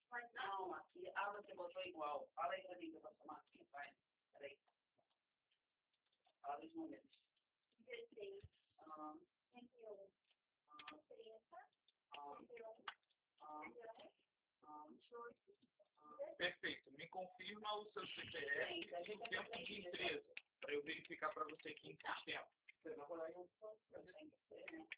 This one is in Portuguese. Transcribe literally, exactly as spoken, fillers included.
Mas não, aqui, ah, você botou igual. Fala aí pra mim que eu posso tomar aqui, vai. Peraí. Fala os números. dezesseis, Ah, cento e um, ah, trinta, ah, cento e um, ah, cento e um, ah, dezoito, Perfeito. Me confirma o seu C P F Sim, e o tempo de empresa, para eu verificar para você aqui em sistema. Você vai rolar em um ponto, eu tenho que ser, né?